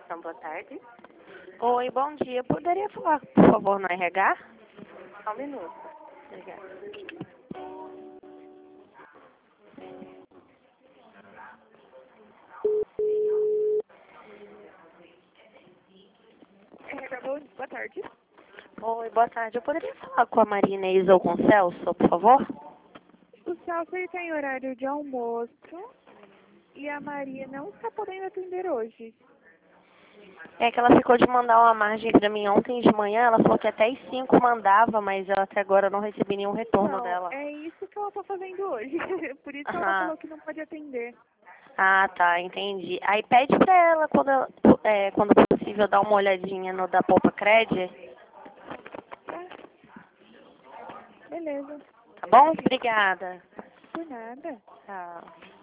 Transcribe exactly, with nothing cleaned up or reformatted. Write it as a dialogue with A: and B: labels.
A: Então, boa tarde.
B: Oi, bom dia. Poderia falar, por favor, no R H?
A: Só um minuto.
B: Obrigada.
A: Boa tarde.
B: Oi, boa tarde. Eu poderia falar com a Maria Inês ou com o Celso, por favor?
A: O Celso ele tá em horário de almoço e a Maria não está podendo atender hoje.
B: É que ela ficou de mandar uma margem pra mim ontem de manhã. Ela falou que até às cinco mandava, mas ela até agora não recebi nenhum retorno
A: Não,
B: dela.
A: é isso que ela tá fazendo hoje. Por isso que ela
B: Ah,
A: falou que não pode atender.
B: ah, tá, entendi. Aí pede pra ela, quando, ela- é, quando possível, dar uma olhadinha no da Poupa Cred.
A: Tá, beleza.
B: Tá bom? Obrigada.
A: Por nada.
B: Tchau.